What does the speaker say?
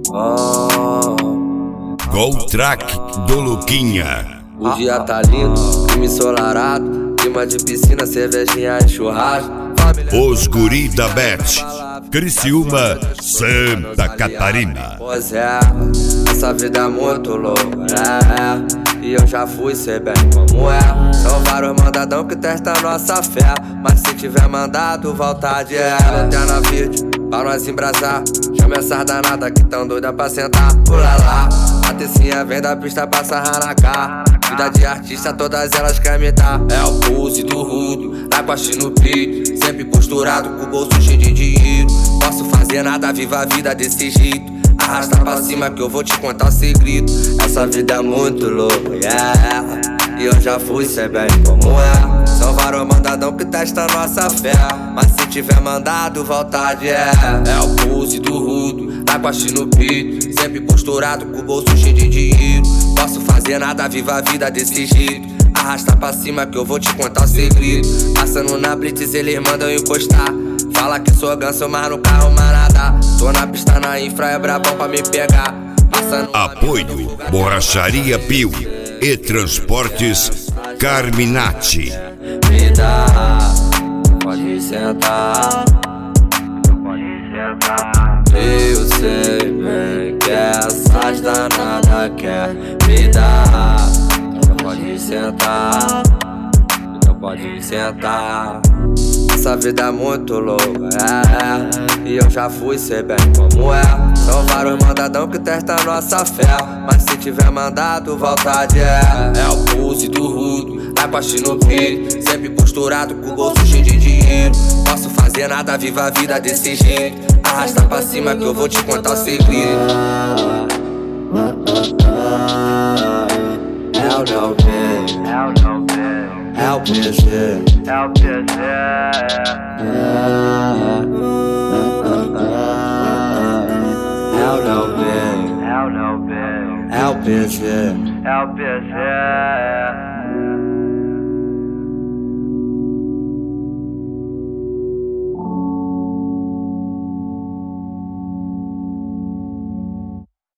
Gol Track do Luquinha. O dia tá lindo, clima ensolarado, clima de piscina, cervejinha e churrasco. Os guri da Bet, Criciúma, Santa Catarina. Pois é, essa vida é muito louca, e eu já fui, sei bem como é. São vários mandadão que testam nossa fé, mas se tiver mandado, vontade é. Lanterna verde, pra nós embrasar. Chama essas danadas que tão doida pra sentar. Pula lá, a tecinha vem da pista pra sarrar na cara. Vida de artista, todas elas querem me dar. É o pulse do rudo, lá com a no peito, sempre posturado com o bolso cheio de dinheiro. Posso fazer nada, viva a vida desse jeito. Arrasta pra cima que eu vou te contar o segredo. Essa vida é muito louca, e eu já fui, sei bem como é. São vários mandadão que testam nossa fé, mas se tiver mandado, vontade é. É o pulse do rudo, lá com a no peito, sempre posturado com o bolso cheio de dinheiro. Posso fazer nada, viva a vida desse jeito. Arrasta pra cima que eu vou te contar o segredo. Passando na blitz, eles mandam encostar. Fala que sou ganso, mas no carro manada. Tô na pista, na infra, é brabão pra me pegar. Apoio Borracharia Pio e Transportes Carminati. Me dá, pode sentar, pode sentar. Eu sei bem que essas danadas quer me dar. Pode sentar, então pode sentar. Essa vida é muito louca, e eu já fui, sei bem como é. São vários mandadão que testam nossa fé, mas se tiver mandado, vontade é. É o pulse do rudo, lá com a no peito, sempre posturado com o bolso cheio de dinheiro. Posso fazer nada, viva a vida desse jeito. Arrasta pra cima que eu vou te contar o segredo. É o meu bem, é o PG, é o PG. É o meu bem, é o PG, é o PG.